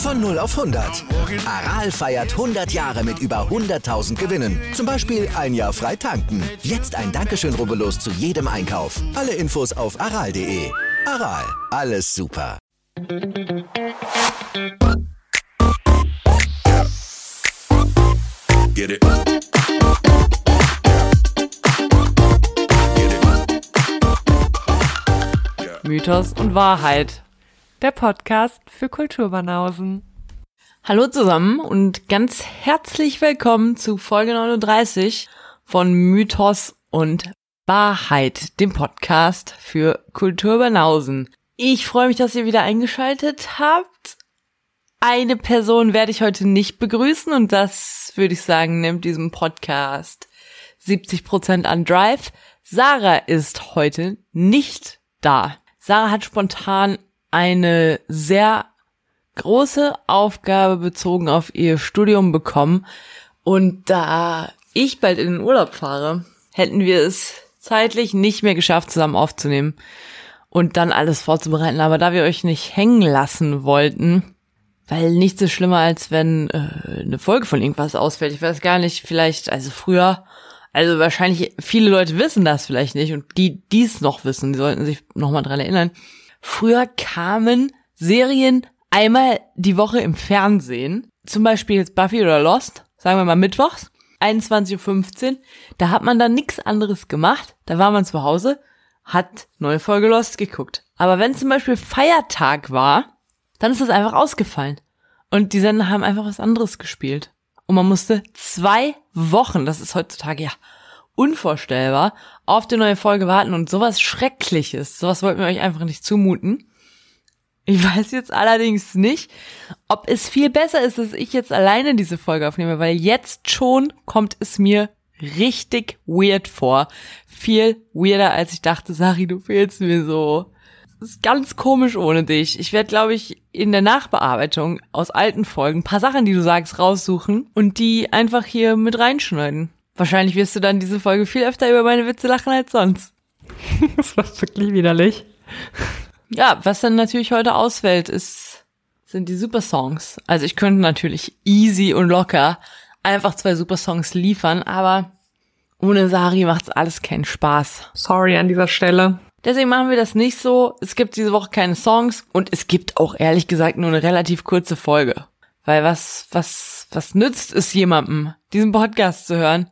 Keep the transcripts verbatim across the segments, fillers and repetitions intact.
Von null auf hundert. Aral feiert hundert Jahre mit über hunderttausend Gewinnen. Zum Beispiel ein Jahr frei tanken. Jetzt ein Dankeschön, rubbellos zu jedem Einkauf. Alle Infos auf aral punkt de. Aral, alles super. Get it. Mythos und Wahrheit. Der Podcast für Kulturbanausen. Hallo zusammen und ganz herzlich willkommen zu Folge neununddreißig von Mythos und Wahrheit, dem Podcast für Kulturbanausen. Ich freue mich, dass ihr wieder eingeschaltet habt. Eine Person werde ich heute nicht begrüßen und das, würde ich sagen, nimmt diesem Podcast siebzig Prozent an Drive. Sarah ist heute nicht da. Sarah hat spontan eine sehr große Aufgabe bezogen auf ihr Studium bekommen und da ich bald in den Urlaub fahre, hätten wir es zeitlich nicht mehr geschafft, zusammen aufzunehmen und dann alles vorzubereiten. Aber da wir euch nicht hängen lassen wollten, weil nichts ist schlimmer, als wenn äh, eine Folge von irgendwas ausfällt. Ich weiß gar nicht, vielleicht, also früher, also wahrscheinlich viele Leute wissen das vielleicht nicht und die, die es noch wissen, die sollten sich nochmal dran erinnern. Früher kamen Serien einmal die Woche im Fernsehen, zum Beispiel jetzt Buffy oder Lost, sagen wir mal mittwochs, einundzwanzig Uhr fünfzehn, da hat man dann nichts anderes gemacht, da war man zu Hause, hat neue Folge Lost geguckt. Aber wenn zum Beispiel Feiertag war, dann ist das einfach ausgefallen und die Sender haben einfach was anderes gespielt. Und man musste zwei Wochen, das ist heutzutage ja unvorstellbar, auf die neue Folge warten und sowas Schreckliches, sowas wollten wir euch einfach nicht zumuten. Ich weiß jetzt allerdings nicht, ob es viel besser ist, dass ich jetzt alleine diese Folge aufnehme, weil jetzt schon kommt es mir richtig weird vor. Viel weirder, als ich dachte. Sari, du fehlst mir so. Es ist ganz komisch ohne dich. Ich werde, glaube ich, in der Nachbearbeitung aus alten Folgen ein paar Sachen, die du sagst, raussuchen und die einfach hier mit reinschneiden. Wahrscheinlich wirst du dann diese Folge viel öfter über meine Witze lachen als sonst. Das war wirklich widerlich. Ja, was dann natürlich heute ausfällt, ist, sind die Supersongs. Also ich könnte natürlich easy und locker einfach zwei Supersongs liefern, aber ohne Sari macht's alles keinen Spaß. Sorry an dieser Stelle. Deswegen machen wir das nicht so. Es gibt diese Woche keine Songs und es gibt auch ehrlich gesagt nur eine relativ kurze Folge. Weil was, was, was nützt es jemandem, diesen Podcast zu hören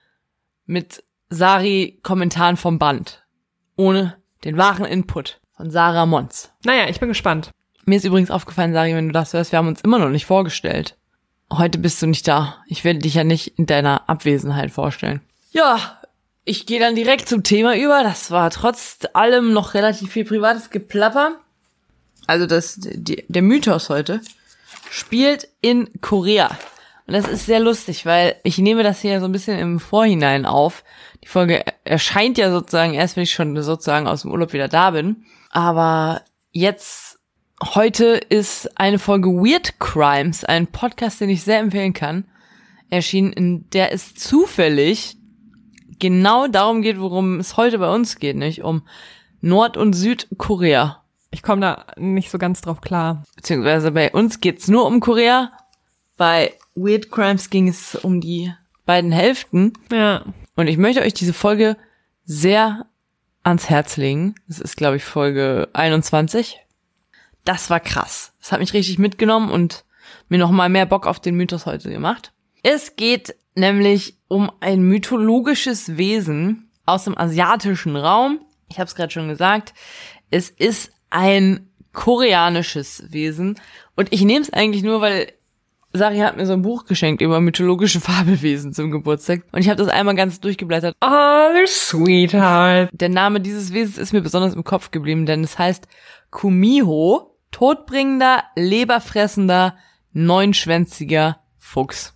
mit Sari-Kommentaren vom Band? Ohne den wahren Input von Sarah Mons. Naja, ich bin gespannt. Mir ist übrigens aufgefallen, Sari, wenn du das hörst, wir haben uns immer noch nicht vorgestellt. Heute bist du nicht da. Ich werde dich ja nicht in deiner Abwesenheit vorstellen. Ja, ich gehe dann direkt zum Thema über. Das war trotz allem noch relativ viel privates Geplapper. Also das, die, der Mythos heute spielt in Korea. Und das ist sehr lustig, weil ich nehme das hier so ein bisschen im Vorhinein auf. Die Folge erscheint ja sozusagen erst, wenn ich schon sozusagen aus dem Urlaub wieder da bin. Aber jetzt, heute ist eine Folge Weird Crimes, ein Podcast, den ich sehr empfehlen kann, erschienen, in der es zufällig genau darum geht, worum es heute bei uns geht, nicht? Um Nord- und Südkorea. Ich komme da nicht so ganz drauf klar. Beziehungsweise bei uns geht's nur um Korea. Bei Weird Crimes ging es um die beiden Hälften. Ja. Und ich möchte euch diese Folge sehr ans Herz legen. Das ist, glaube ich, Folge einundzwanzig. Das war krass. Das hat mich richtig mitgenommen und mir noch mal mehr Bock auf den Mythos heute gemacht. Es geht nämlich um ein mythologisches Wesen aus dem asiatischen Raum. Ich habe es gerade schon gesagt. Es ist ein koreanisches Wesen. Und ich nehme es eigentlich nur, weil Sari hat mir so ein Buch geschenkt über mythologische Fabelwesen zum Geburtstag. Und ich habe das einmal ganz durchgeblättert. Oh, du Sweetheart. Der Name dieses Wesens ist mir besonders im Kopf geblieben, denn es heißt Kumiho, todbringender, leberfressender, neunschwänziger Fuchs.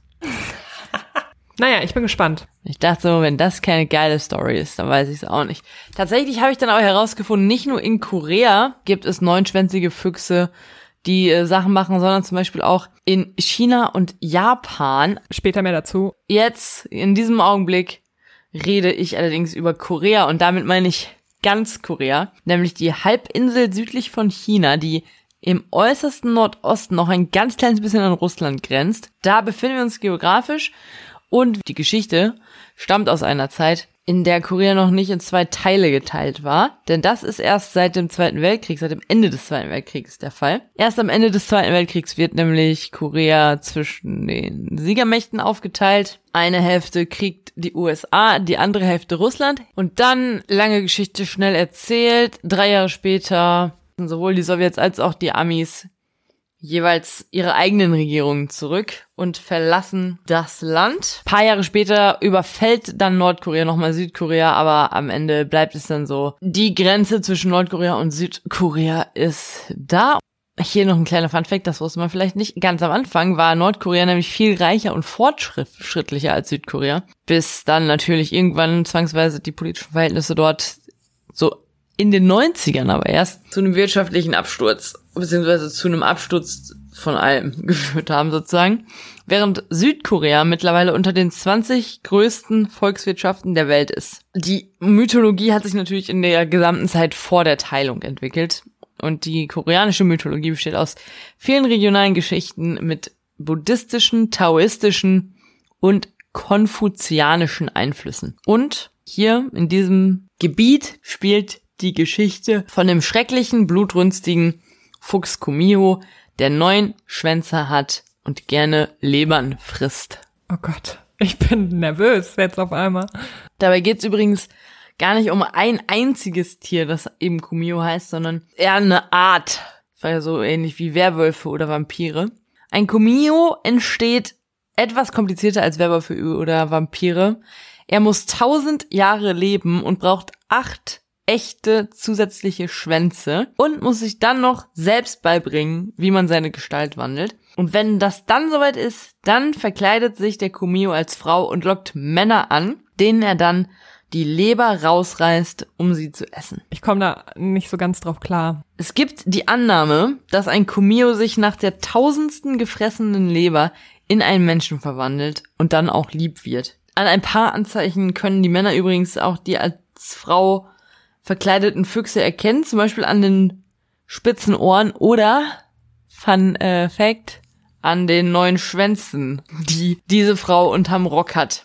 Naja, ich bin gespannt. Ich dachte so, wenn das keine geile Story ist, dann weiß ich es auch nicht. Tatsächlich habe ich dann auch herausgefunden, nicht nur in Korea gibt es neunschwänzige Füchse, die äh, Sachen machen, sondern zum Beispiel auch in China und Japan. Später mehr dazu. Jetzt, in diesem Augenblick, rede ich allerdings über Korea und damit meine ich ganz Korea, nämlich die Halbinsel südlich von China, die im äußersten Nordosten noch ein ganz kleines bisschen an Russland grenzt. Da befinden wir uns geografisch und die Geschichte stammt aus einer Zeit, in der Korea noch nicht in zwei Teile geteilt war. Denn das ist erst seit dem Zweiten Weltkrieg, seit dem Ende des Zweiten Weltkriegs der Fall. Erst am Ende des Zweiten Weltkriegs wird nämlich Korea zwischen den Siegermächten aufgeteilt. Eine Hälfte kriegt die U S A, die andere Hälfte Russland. Und dann, lange Geschichte schnell erzählt, drei Jahre später sind sowohl die Sowjets als auch die Amis jeweils ihre eigenen Regierungen zurück und verlassen das Land. Ein paar Jahre später überfällt dann Nordkorea nochmal Südkorea, aber am Ende bleibt es dann so. Die Grenze zwischen Nordkorea und Südkorea ist da. Hier noch ein kleiner Funfact, das wusste man vielleicht nicht. Ganz am Anfang war Nordkorea nämlich viel reicher und fortschrittlicher als Südkorea, bis dann natürlich irgendwann zwangsweise die politischen Verhältnisse dort so in den neunzigern aber erst zu einem wirtschaftlichen Absturz, beziehungsweise zu einem Absturz von allem geführt haben sozusagen, während Südkorea mittlerweile unter den zwanzig größten Volkswirtschaften der Welt ist. Die Mythologie hat sich natürlich in der gesamten Zeit vor der Teilung entwickelt und die koreanische Mythologie besteht aus vielen regionalen Geschichten mit buddhistischen, taoistischen und konfuzianischen Einflüssen. Und hier in diesem Gebiet spielt die Geschichte von dem schrecklichen, blutrünstigen Fuchs Kumiho, der neun Schwänze hat und gerne Lebern frisst. Oh Gott, ich bin nervös jetzt auf einmal. Dabei geht's übrigens gar nicht um ein einziges Tier, das eben Kumiho heißt, sondern eher eine Art. Das war ja so ähnlich wie Werwölfe oder Vampire. Ein Kumiho entsteht etwas komplizierter als Werwölfe oder Vampire. Er muss tausend Jahre leben und braucht acht echte zusätzliche Schwänze und muss sich dann noch selbst beibringen, wie man seine Gestalt wandelt. Und wenn das dann soweit ist, dann verkleidet sich der Kumiho als Frau und lockt Männer an, denen er dann die Leber rausreißt, um sie zu essen. Ich komme da nicht so ganz drauf klar. Es gibt die Annahme, dass ein Kumiho sich nach der tausendsten gefressenen Leber in einen Menschen verwandelt und dann auch lieb wird. An ein paar Anzeichen können die Männer übrigens auch die als Frau verkleideten Füchse erkennen, zum Beispiel an den spitzen Ohren oder, Fun äh, Fact, an den neuen Schwänzen, die diese Frau unterm Rock hat.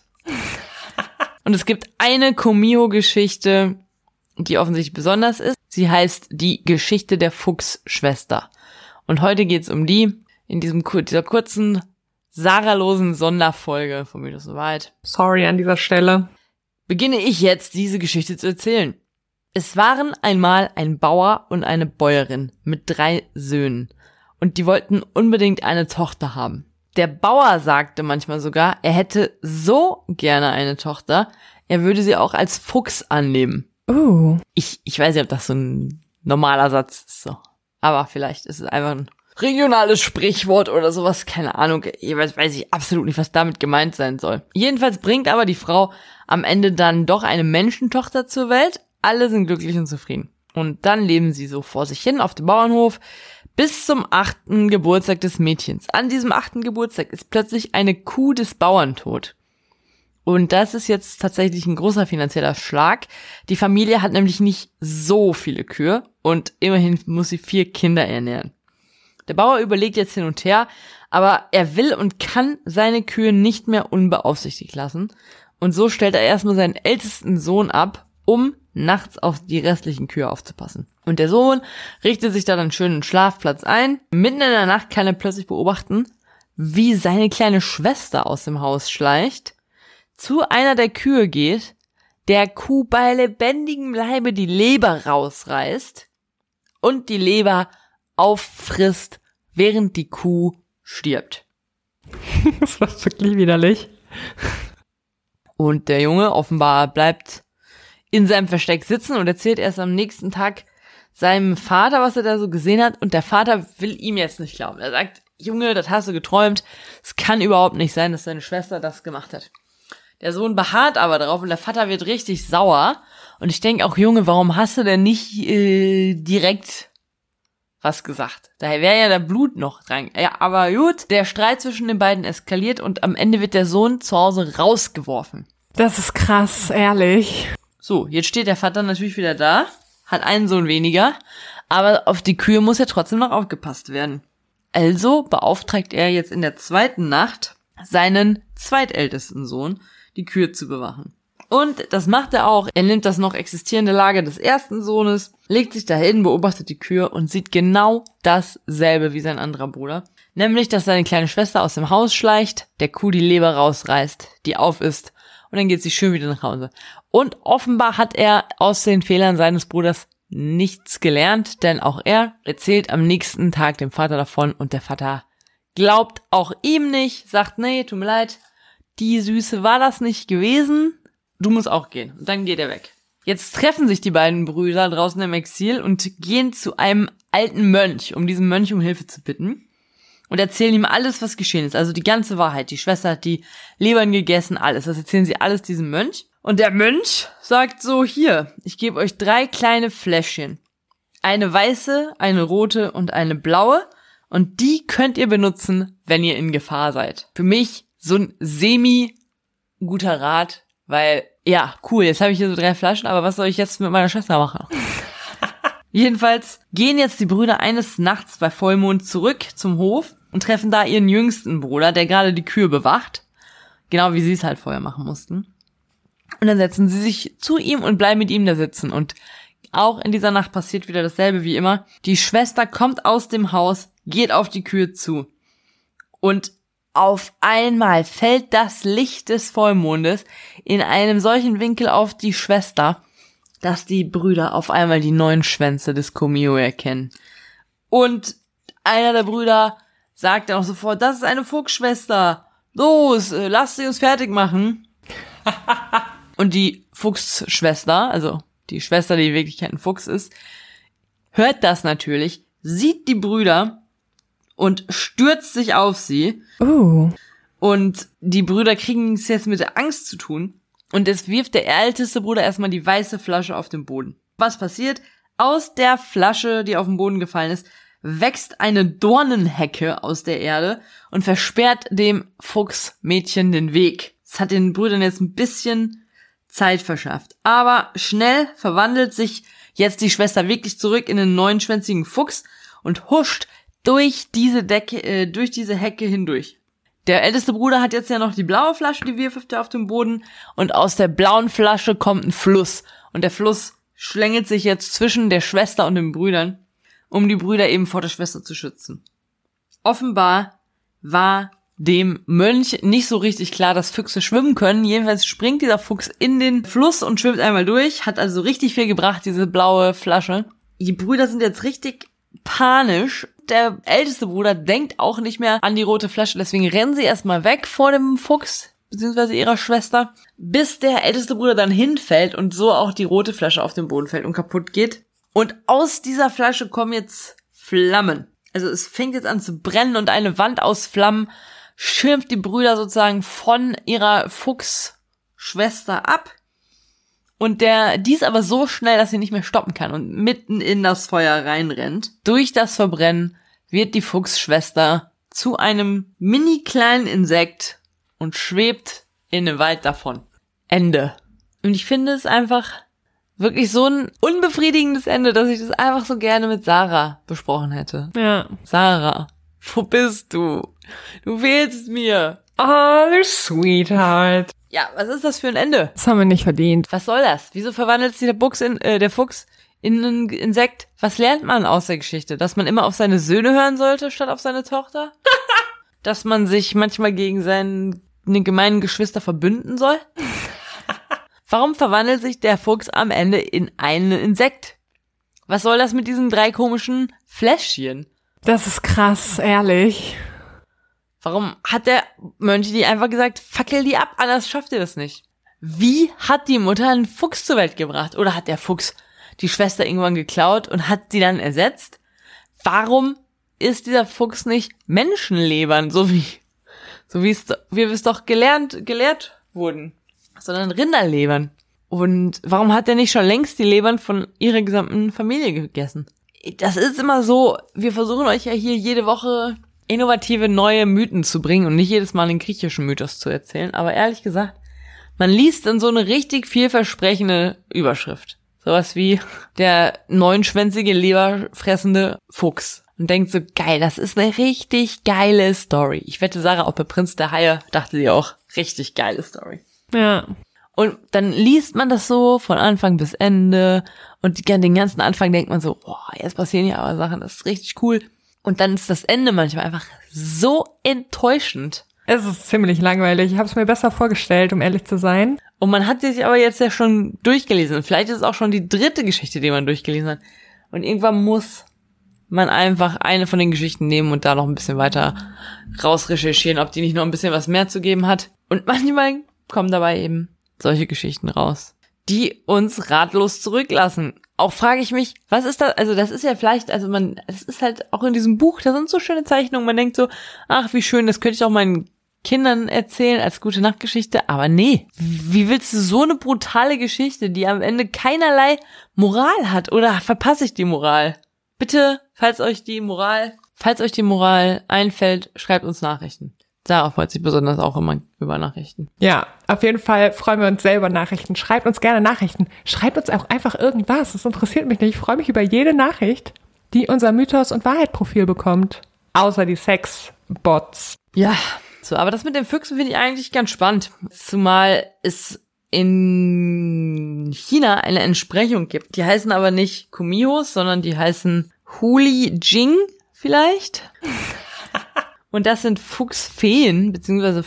Und es gibt eine Kumiho-Geschichte, die offensichtlich besonders ist. Sie heißt die Geschichte der Fuchsschwester. Und heute geht's um die, in diesem dieser kurzen, saralosen Sonderfolge von Mythos und Wahrheit. Sorry an dieser Stelle. Beginne ich jetzt, diese Geschichte zu erzählen. Es waren einmal ein Bauer und eine Bäuerin mit drei Söhnen und die wollten unbedingt eine Tochter haben. Der Bauer sagte manchmal sogar, er hätte so gerne eine Tochter, er würde sie auch als Fuchs annehmen. Oh. Ich, ich weiß nicht, ob das so ein normaler Satz ist, so. Aber vielleicht ist es einfach ein regionales Sprichwort oder sowas, keine Ahnung. Jeweils weiß ich absolut nicht, was damit gemeint sein soll. Jedenfalls bringt aber die Frau am Ende dann doch eine Menschentochter zur Welt. Alle sind glücklich und zufrieden. Und dann leben sie so vor sich hin auf dem Bauernhof bis zum achten Geburtstag des Mädchens. An diesem achten Geburtstag ist plötzlich eine Kuh des Bauern tot. Und das ist jetzt tatsächlich ein großer finanzieller Schlag. Die Familie hat nämlich nicht so viele Kühe und immerhin muss sie vier Kinder ernähren. Der Bauer überlegt jetzt hin und her, aber er will und kann seine Kühe nicht mehr unbeaufsichtigt lassen. Und so stellt er erstmal seinen ältesten Sohn ab, um nachts auf die restlichen Kühe aufzupassen. Und der Sohn richtet sich dann einen schönen Schlafplatz ein. Mitten in der Nacht kann er plötzlich beobachten, wie seine kleine Schwester aus dem Haus schleicht, zu einer der Kühe geht, der Kuh bei lebendigem Leibe die Leber rausreißt und die Leber auffrisst, während die Kuh stirbt. Das war wirklich widerlich. Und der Junge offenbar bleibt in seinem Versteck sitzen und erzählt erst am nächsten Tag seinem Vater, was er da so gesehen hat. Und der Vater will ihm jetzt nicht glauben. Er sagt, Junge, das hast du geträumt. Es kann überhaupt nicht sein, dass deine Schwester das gemacht hat. Der Sohn beharrt aber darauf und der Vater wird richtig sauer. Und ich denke auch, Junge, warum hast du denn nicht äh, direkt was gesagt? Daher wäre ja der Blut noch dran. Ja, aber gut, der Streit zwischen den beiden eskaliert und am Ende wird der Sohn zu Hause rausgeworfen. Das ist krass, ehrlich. So, jetzt steht der Vater natürlich wieder da hat einen Sohn weniger, aber auf die Kühe muss ja trotzdem noch aufgepasst werden. Also beauftragt er jetzt in der zweiten Nacht seinen zweitältesten Sohn, die Kühe zu bewachen. Und das macht er auch. Er nimmt das noch existierende Lager des ersten Sohnes, legt sich dahin, beobachtet die Kühe und sieht genau dasselbe wie sein anderer Bruder. Nämlich, dass seine kleine Schwester aus dem Haus schleicht, der Kuh die Leber rausreißt, die aufisst und dann geht sie schön wieder nach Hause. Und offenbar hat er aus den Fehlern seines Bruders nichts gelernt, denn auch er erzählt am nächsten Tag dem Vater davon und der Vater glaubt auch ihm nicht, sagt, nee, tut mir leid, die Süße war das nicht gewesen, du musst auch gehen. Und dann geht er weg. Jetzt treffen sich die beiden Brüder draußen im Exil und gehen zu einem alten Mönch, um diesen Mönch um Hilfe zu bitten und erzählen ihm alles, was geschehen ist, also die ganze Wahrheit. Die Schwester hat die Lebern gegessen, alles. Das erzählen sie alles diesem Mönch. Und der Mönch sagt so, hier, ich gebe euch drei kleine Fläschchen. Eine weiße, eine rote und eine blaue. Und die könnt ihr benutzen, wenn ihr in Gefahr seid. Für mich so ein semi-guter Rat, weil, ja, cool, jetzt habe ich hier so drei Flaschen, aber was soll ich jetzt mit meiner Schwester machen? Jedenfalls gehen jetzt die Brüder eines Nachts bei Vollmond zurück zum Hof und treffen da ihren jüngsten Bruder, der gerade die Kühe bewacht. Genau wie sie es halt vorher machen mussten. Und dann setzen sie sich zu ihm und bleiben mit ihm da sitzen. Und auch in dieser Nacht passiert wieder dasselbe wie immer. Die Schwester kommt aus dem Haus, geht auf die Kühe zu. Und auf einmal fällt das Licht des Vollmondes in einem solchen Winkel auf die Schwester, dass die Brüder auf einmal die neuen Schwänze des Komio erkennen. Und einer der Brüder sagt dann auch sofort, das ist eine Fuchsschwester. Los, lasst sie uns fertig machen. Und die Fuchsschwester, also die Schwester, die in Wirklichkeit ein Fuchs ist, hört das natürlich, sieht die Brüder und stürzt sich auf sie. Oh. Und die Brüder kriegen es jetzt mit der Angst zu tun. Und es wirft der älteste Bruder erstmal die weiße Flasche auf den Boden. Was passiert? Aus der Flasche, die auf den Boden gefallen ist, wächst eine Dornenhecke aus der Erde und versperrt dem Fuchsmädchen den Weg. Das hat den Brüdern jetzt ein bisschen Zeit verschafft. Aber schnell verwandelt sich jetzt die Schwester wirklich zurück in einen neunschwänzigen Fuchs und huscht durch diese Decke, äh, durch diese Hecke hindurch. Der älteste Bruder hat jetzt ja noch die blaue Flasche, die wirft er auf den Boden und aus der blauen Flasche kommt ein Fluss und der Fluss schlängelt sich jetzt zwischen der Schwester und den Brüdern, um die Brüder eben vor der Schwester zu schützen. Offenbar war dem Mönch nicht so richtig klar, dass Füchse schwimmen können. Jedenfalls springt dieser Fuchs in den Fluss und schwimmt einmal durch, hat also richtig viel gebracht, diese blaue Flasche. Die Brüder sind jetzt richtig panisch. Der älteste Bruder denkt auch nicht mehr an die rote Flasche, deswegen rennen sie erstmal weg vor dem Fuchs, beziehungsweise ihrer Schwester, bis der älteste Bruder dann hinfällt und so auch die rote Flasche auf den Boden fällt und kaputt geht. Und aus dieser Flasche kommen jetzt Flammen. Also es fängt jetzt an zu brennen und eine Wand aus Flammen schirmt die Brüder sozusagen von ihrer Fuchsschwester ab. Und der, die ist aber so schnell, dass sie nicht mehr stoppen kann und mitten in das Feuer reinrennt. Durch das Verbrennen wird die Fuchsschwester zu einem mini kleinen Insekt und schwebt in den Wald davon. Ende. Und ich finde es einfach wirklich so ein unbefriedigendes Ende, dass ich das einfach so gerne mit Sarah besprochen hätte. Ja. Sarah, wo bist du? Du fehlst mir. Oh, du Sweetheart. Ja, was ist das für ein Ende? Das haben wir nicht verdient. Was soll das? Wieso verwandelt sich der, Buchs in, äh, der Fuchs in ein Insekt? Was lernt man aus der Geschichte? Dass man immer auf seine Söhne hören sollte, statt auf seine Tochter? Dass man sich manchmal gegen seine gemeinen Geschwister verbünden soll? Warum verwandelt sich der Fuchs am Ende in ein Insekt? Was soll das mit diesen drei komischen Fläschchen? Das ist krass, ehrlich. Warum hat der Mönch die einfach gesagt, fackel die ab, anders schafft ihr das nicht? Wie hat die Mutter einen Fuchs zur Welt gebracht? Oder hat der Fuchs die Schwester irgendwann geklaut und hat sie dann ersetzt? Warum ist dieser Fuchs nicht Menschenlebern, so wie, so wie es, wie wir es doch gelernt, gelehrt wurden, sondern Rinderlebern? Und warum hat er nicht schon längst die Lebern von ihrer gesamten Familie gegessen? Das ist immer so, wir versuchen euch ja hier jede Woche innovative neue Mythen zu bringen und nicht jedes Mal den griechischen Mythos zu erzählen, aber ehrlich gesagt, man liest dann so eine richtig vielversprechende Überschrift. Sowas wie der neunschwänzige, leberfressende Fuchs. Und denkt so, geil, das ist eine richtig geile Story. Ich wette, Sarah auch bei Prinz der Haie dachte sie auch, richtig geile Story. Ja. Und dann liest man das so von Anfang bis Ende und den ganzen Anfang denkt man so, boah, jetzt passieren ja aber Sachen, das ist richtig cool. Und dann ist das Ende manchmal einfach so enttäuschend. Es ist ziemlich langweilig. Ich habe es mir besser vorgestellt, um ehrlich zu sein. Und man hat sich aber jetzt ja schon durchgelesen. Vielleicht ist es auch schon die dritte Geschichte, die man durchgelesen hat. Und irgendwann muss man einfach eine von den Geschichten nehmen und da noch ein bisschen weiter rausrecherchieren, ob die nicht noch ein bisschen was mehr zu geben hat. Und manchmal kommen dabei eben solche Geschichten raus, die uns ratlos zurücklassen. Auch frage ich mich, was ist das? Also das ist ja vielleicht, also man, es ist halt auch in diesem Buch, da sind so schöne Zeichnungen, man denkt so, ach wie schön, das könnte ich auch meinen Kindern erzählen als gute Nachtgeschichte, aber nee, wie willst du so eine brutale Geschichte, die am Ende keinerlei Moral hat, oder verpasse ich die Moral? Bitte, falls euch die Moral, falls euch die Moral einfällt, schreibt uns Nachrichten. Sarah freut sich besonders auch immer über Nachrichten. Ja, auf jeden Fall freuen wir uns selber Nachrichten. Schreibt uns gerne Nachrichten. Schreibt uns auch einfach irgendwas. Das interessiert mich nicht. Ich freue mich über jede Nachricht, die unser Mythos- und Wahrheit-Profil bekommt. Außer die Sex-Bots. Ja, so, aber das mit den Füchsen finde ich eigentlich ganz spannend. Zumal es in China eine Entsprechung gibt. Die heißen aber nicht Kumihos, sondern die heißen Huli Jing vielleicht. Und das sind Fuchsfeen, beziehungsweise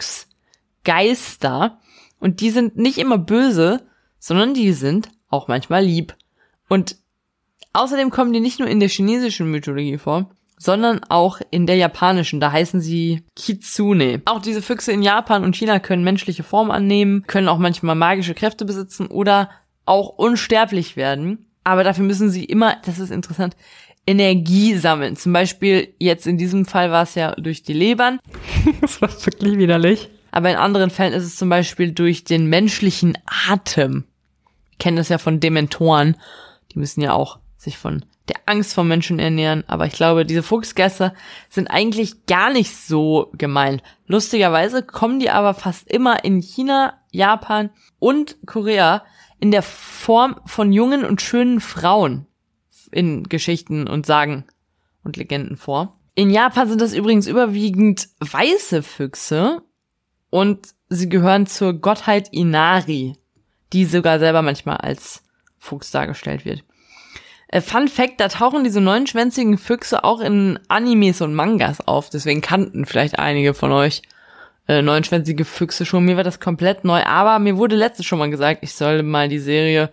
Fuchsgeister. Und die sind nicht immer böse, sondern die sind auch manchmal lieb. Und außerdem kommen die nicht nur in der chinesischen Mythologie vor, sondern auch in der japanischen. Da heißen sie Kitsune. Auch diese Füchse in Japan und China können menschliche Form annehmen, können auch manchmal magische Kräfte besitzen oder auch unsterblich werden. Aber dafür müssen sie immer, das ist interessant, Energie sammeln. Zum Beispiel jetzt in diesem Fall war es ja durch die Lebern. Das war wirklich widerlich. Aber in anderen Fällen ist es zum Beispiel durch den menschlichen Atem. Wir kennen das ja von Dementoren. Die müssen ja auch sich von der Angst vor Menschen ernähren. Aber ich glaube, diese Fuchsgeister sind eigentlich gar nicht so gemein. Lustigerweise kommen die aber fast immer in China, Japan und Korea in der Form von jungen und schönen Frauen in Geschichten und Sagen und Legenden vor. In Japan sind das übrigens überwiegend weiße Füchse und sie gehören zur Gottheit Inari, die sogar selber manchmal als Fuchs dargestellt wird. Äh, Fun Fact, da tauchen diese neunschwänzigen Füchse auch in Animes und Mangas auf, deswegen kannten vielleicht einige von euch äh, neunschwänzige Füchse schon. Mir war das komplett neu, aber mir wurde letztens schon mal gesagt, ich soll mal die Serie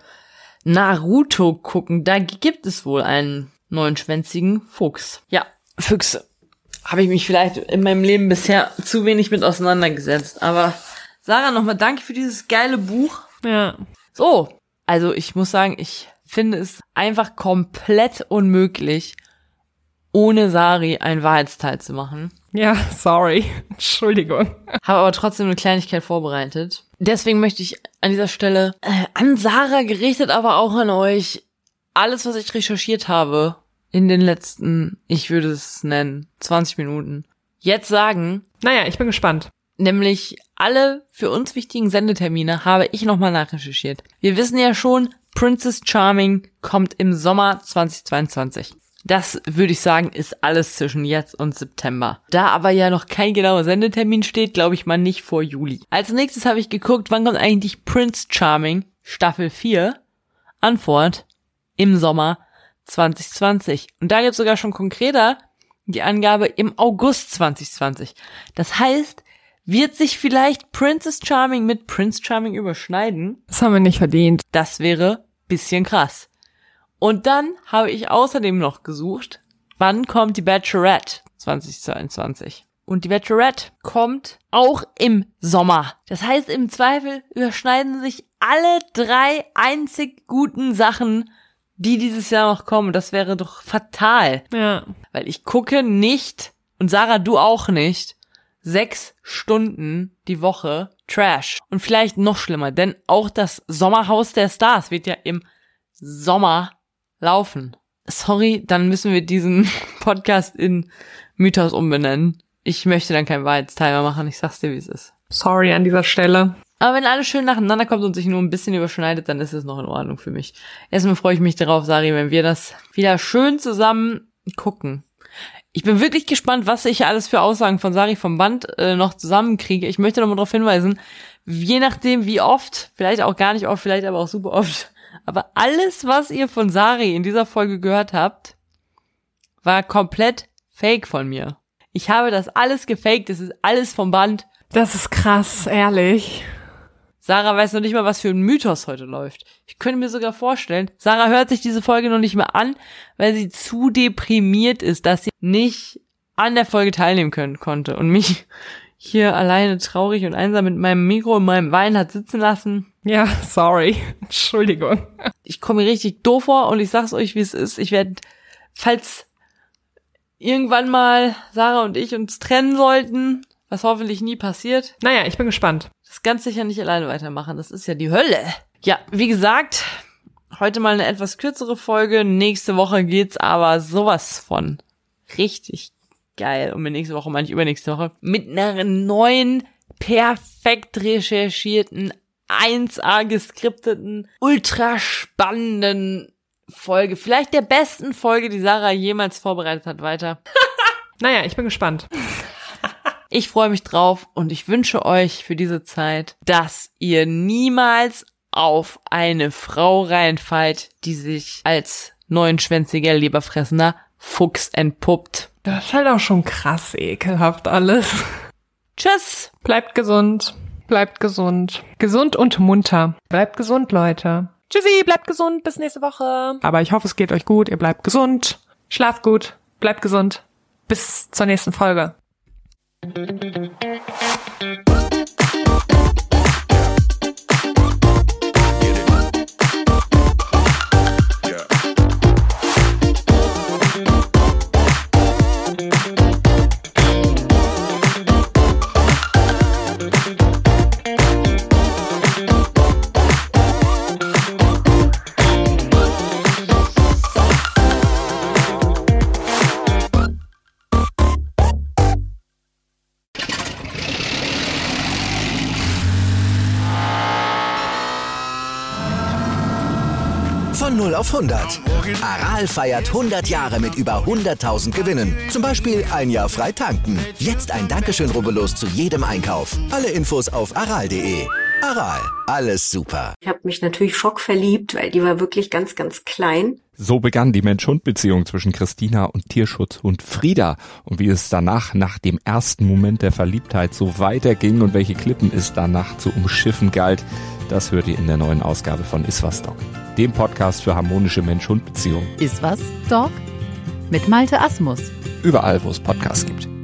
Naruto gucken. Da gibt es wohl einen neunschwänzigen Fuchs. Ja, Füchse. Habe ich mich vielleicht in meinem Leben bisher zu wenig mit auseinandergesetzt. Aber Sarah, nochmal danke für dieses geile Buch. Ja. So, also ich muss sagen, ich finde es einfach komplett unmöglich, ohne Sari ein Wahrheitsteil zu machen. Ja, sorry. Entschuldigung. Habe aber trotzdem eine Kleinigkeit vorbereitet. Deswegen möchte ich an dieser Stelle äh, an Sarah gerichtet, aber auch an euch, alles, was ich recherchiert habe in den letzten, ich würde es nennen, zwanzig Minuten, jetzt sagen. Naja, ich bin gespannt. Nämlich alle für uns wichtigen Sendetermine habe ich nochmal nachrecherchiert. Wir wissen ja schon, Princess Charming kommt im Sommer zweitausendzweiundzwanzig. Das, würde ich sagen, ist alles zwischen jetzt und September. Da aber ja noch kein genauer Sendetermin steht, glaube ich mal nicht vor Juli. Als nächstes habe ich geguckt, wann kommt eigentlich Prince Charming Staffel vier? Antwort, im Sommer zwanzig zwanzig. Und da gibt es sogar schon konkreter die Angabe im August zwanzig zwanzig. Das heißt, wird sich vielleicht Princess Charming mit Prince Charming überschneiden? Das haben wir nicht verdient. Das wäre bisschen krass. Und dann habe ich außerdem noch gesucht, wann kommt die Bachelorette zwanzig zweiundzwanzig. Und die Bachelorette kommt auch im Sommer. Das heißt, im Zweifel überschneiden sich alle drei einzig guten Sachen, die dieses Jahr noch kommen. Das wäre doch fatal. Ja. Weil ich gucke nicht, und Sarah, du auch nicht, sechs Stunden die Woche Trash. Und vielleicht noch schlimmer, denn auch das Sommerhaus der Stars wird ja im Sommer laufen. Sorry, dann müssen wir diesen Podcast in Mythos umbenennen. Ich möchte dann kein Wahrheitsteil mehr machen, ich sag's dir, wie es ist. Sorry an dieser Stelle. Aber wenn alles schön nacheinander kommt und sich nur ein bisschen überschneidet, dann ist es noch in Ordnung für mich. Erstmal freue ich mich darauf, Sari, wenn wir das wieder schön zusammen gucken. Ich bin wirklich gespannt, was ich alles für Aussagen von Sari vom Band äh, noch zusammenkriege. Ich möchte nochmal darauf hinweisen, je nachdem wie oft, vielleicht auch gar nicht oft, vielleicht aber auch super oft, aber alles, was ihr von Sari in dieser Folge gehört habt, war komplett fake von mir. Ich habe das alles gefaked, das ist alles vom Band. Das ist krass, ehrlich. Sarah weiß noch nicht mal, was für ein Mythos heute läuft. Ich könnte mir sogar vorstellen, Sarah hört sich diese Folge noch nicht mehr an, weil sie zu deprimiert ist, dass sie nicht an der Folge teilnehmen können konnte und mich hier alleine traurig und einsam mit meinem Mikro und meinem Wein hat sitzen lassen. Ja, sorry. Entschuldigung. Ich komme mir richtig doof vor und ich sag's euch, wie es ist. Ich werde, falls irgendwann mal Sarah und ich uns trennen sollten, was hoffentlich nie passiert. Naja, ich bin gespannt. Das ganz sicher nicht alleine weitermachen. Das ist ja die Hölle. Ja, wie gesagt, heute mal eine etwas kürzere Folge. Nächste Woche geht's aber sowas von richtig geil. Und nächste Woche, meine ich übernächste Woche, mit einer neuen, perfekt recherchierten, eins A geskripteten, ultra spannenden Folge. Vielleicht der besten Folge, die Sarah jemals vorbereitet hat, weiter. Naja, ich bin gespannt. Ich freue mich drauf und ich wünsche euch für diese Zeit, dass ihr niemals auf eine Frau reinfallt, die sich als neunschwänziger, lieberfressender Fuchs entpuppt. Das ist halt auch schon krass ekelhaft alles. Tschüss. Bleibt gesund. Bleibt gesund. Gesund und munter. Bleibt gesund, Leute. Tschüssi, bleibt gesund. Bis nächste Woche. Aber ich hoffe, es geht euch gut. Ihr bleibt gesund. Schlaft gut. Bleibt gesund. Bis zur nächsten Folge. Von null auf hundert. Aral feiert hundert Jahre mit über hunderttausend Gewinnen. Zum Beispiel ein Jahr frei tanken. Jetzt ein Dankeschön, rubbellos zu jedem Einkauf. Alle Infos auf aral punkt de. Aral, alles super. Ich habe mich natürlich schockverliebt, weil die war wirklich ganz, ganz klein. So begann die Mensch-Hund-Beziehung zwischen Christina und Tierschutzhund Frieda. Und wie es danach, nach dem ersten Moment der Verliebtheit, so weiterging und welche Klippen es danach zu umschiffen galt, das hört ihr in der neuen Ausgabe von Iswas Dog, dem Podcast für harmonische Mensch-Hund-Beziehungen. Iswas Dog? Mit Malte Asmus. Überall, wo es Podcasts gibt.